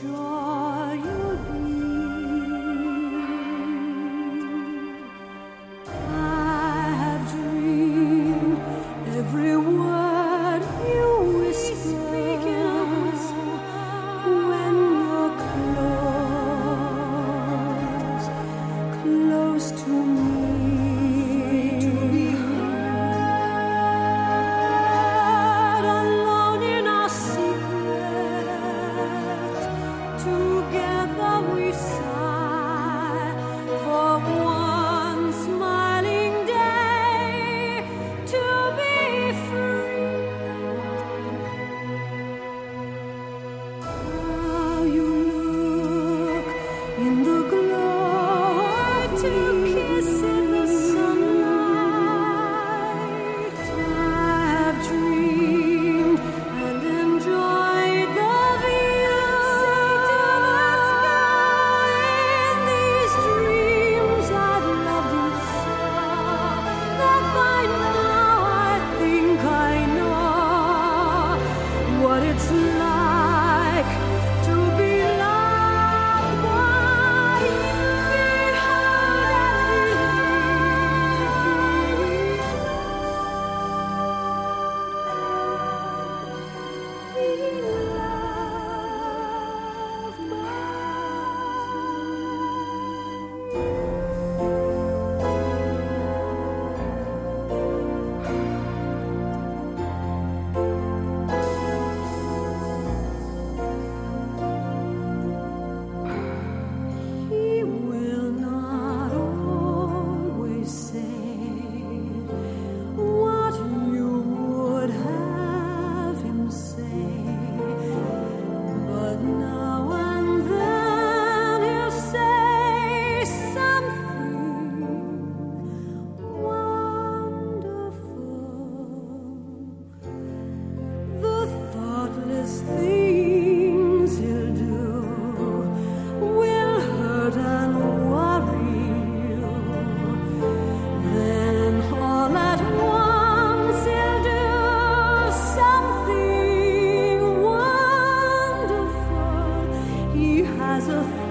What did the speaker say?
sure you'll be. I have dreamed every word you whisper when you're close to me. Alone in our secret, together we sigh for one smiling day to be free. How you look in the glow of two kisses in the sunlight. I have dreamed and enjoyed the view. In these dreams I've loved you so that by now I think I know what it's like to be loved by you. He will not always say what you would have him say, but now and then he'll say something wonderful. The thoughtless things he'll do will hurt and worry you. Then all at once he'll do something wonderful. He has a